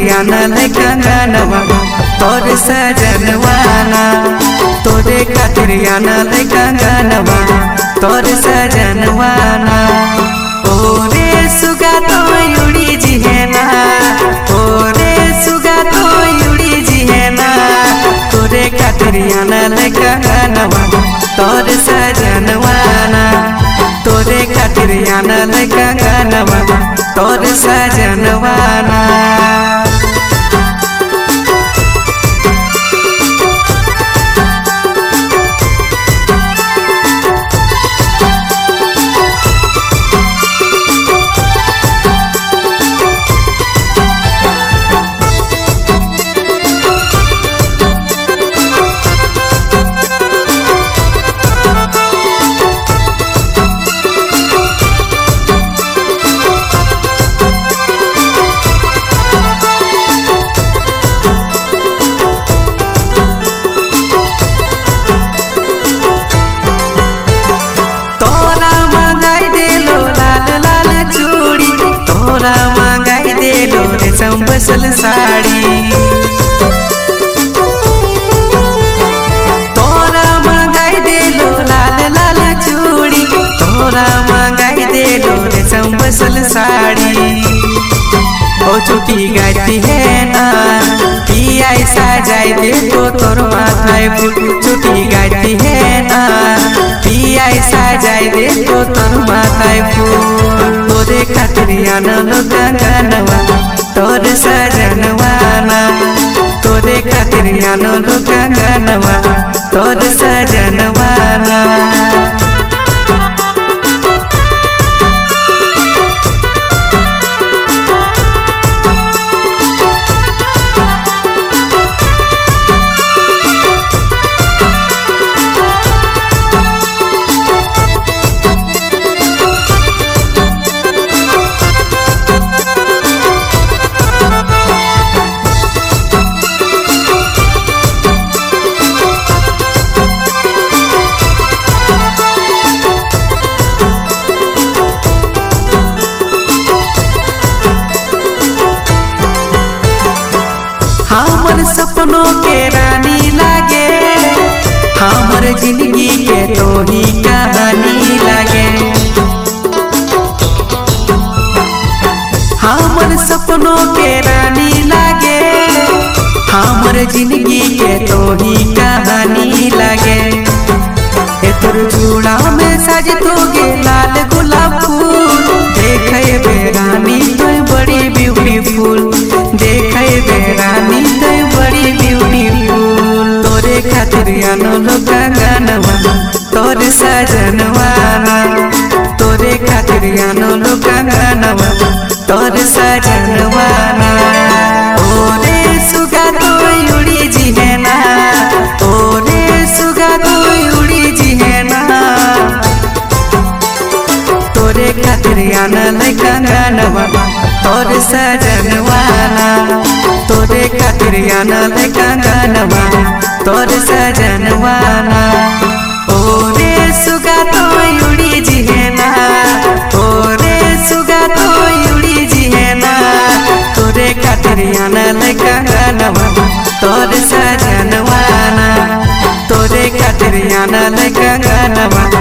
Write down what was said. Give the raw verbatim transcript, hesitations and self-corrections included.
आनल कंगनवा तोर सजनवाना तोरे खातिर आनल कंगनवा तोर सजनवाना। ओरे सुगा तो उड़ी जिहेना ओरे सुगा तो उड़ी जिहेना तोरे खातिर आनल कंगनवा तोर सजनवाना तोरे खातिर आनल कंगनवा तोर सजनवाना। बसल साड़ी तोरा मंगाई देलो लाल लाल चूड़ी तोरा मंगाई देलो रेशम बसल साड़ी। ओ छुट्टी गाती है ना पिया सजाई दे तो तोर माथाय फूल छुट्टी गाती है ना पिया सजाई दे तो तोर माथाय फूल। तोरे खातिर आनल कंगनवा तोर सजनवाना तोरे खातिर आनल कंगनवा तोर सजनवाना। हमर सपनों के रानी लागे हमर जिंदगी के तो ही कहानी लागे। हमर सपनों के रानी लागे हमर जिंदगी के तो ही कहानी लागे। तोर चूड़ा में सज तोगे लाल गुलाब फूल देखे बेरानी तो बड़ी ब्यूटीफुल देखे बेरानी तो बड़ी ब्यूटीफुल। तोरे खातिर आनल कंगनवा तोर सजनवाना तोरे खातिर आनल कंगनवा तोर सजनवाना। ओरे सुगा तो उड़ी जिहेना ओरे सुगा तो उड़ी जिहेना तोरे खातिर आनल कंगनवा तोर सजनवाना तोरे खातिर आनल कंगनवा तोर सजनवाना। ओरे सुगा तो उड़ी जिहेना ओरे सुगा तो उड़ी जिहेना तोरे खातिर आनल कंगनवा तोर सजनवाना तोरे खातिर आनल कंगनवा